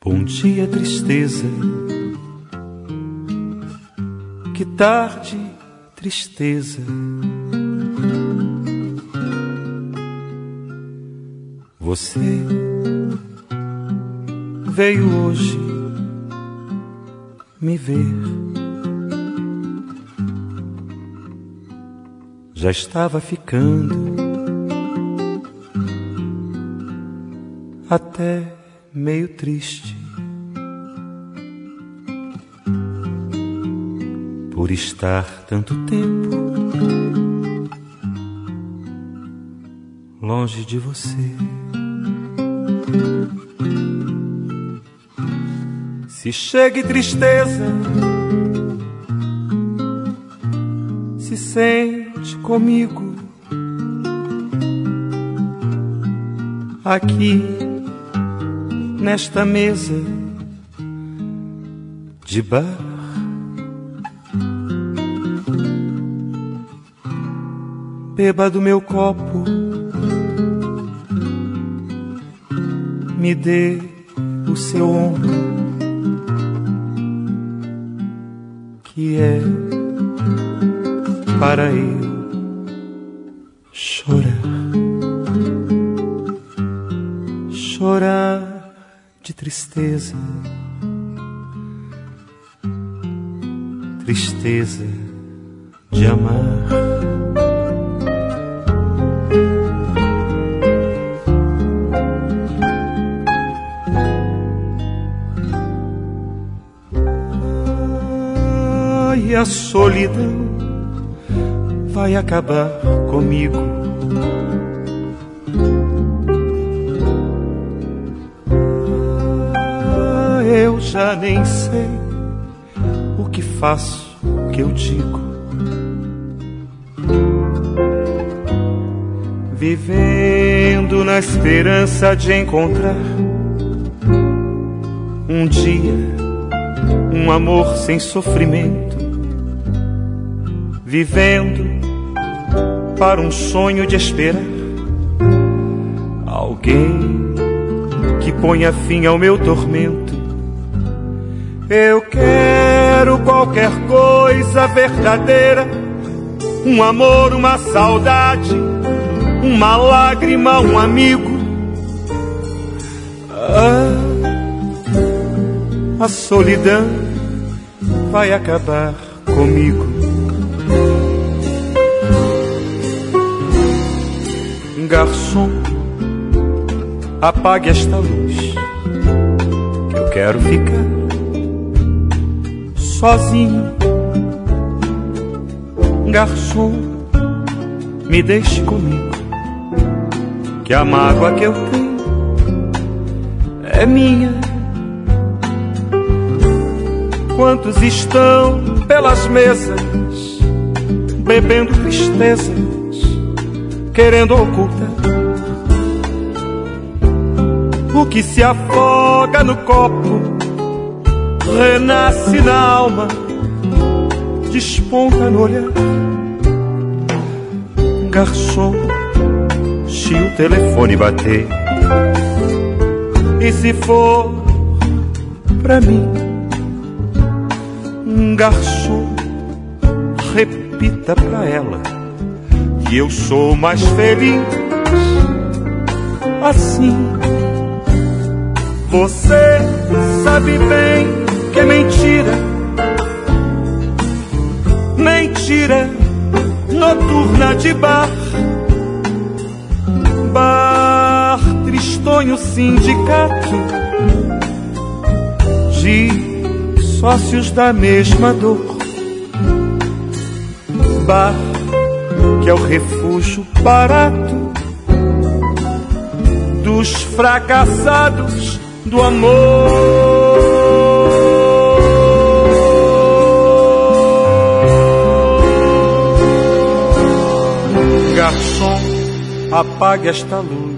Bom dia, tristeza. Que tarde, tristeza. Você veio hoje me ver. Já estava ficando até meio triste por estar tanto tempo longe de você. Se chega tristeza, se sente comigo aqui nesta mesa de bar. Beba do meu copo, me dê o seu ombro, que é para eu chorar. Chorar de tristeza, tristeza de amar. E a solidão vai acabar comigo. Eu já nem sei o que faço, o que eu digo. Vivendo na esperança de encontrar um dia um amor sem sofrimento. Vivendo para um sonho de esperar alguém que ponha fim ao meu tormento. Eu quero qualquer coisa verdadeira, um amor, uma saudade, uma lágrima, um amigo. A solidão vai acabar comigo. Garçom, apague esta luz, que eu quero ficar sozinho. Garçom, me deixe comigo, que a mágoa que eu tenho é minha. Quantos estão pelas mesas, bebendo tristezas, querendo ocultar o que se afoga no copo, renasce na alma, desponta no olhar. Garçom, se o telefone bater, e se for pra mim, garçom, repita pra ela que eu sou mais feliz assim. Você sabe bem que é mentira, mentira noturna de bar, bar tristonho sindicato de sócios da mesma dor, bar que é o refúgio barato dos fracassados do amor. Garçom, apague esta luz,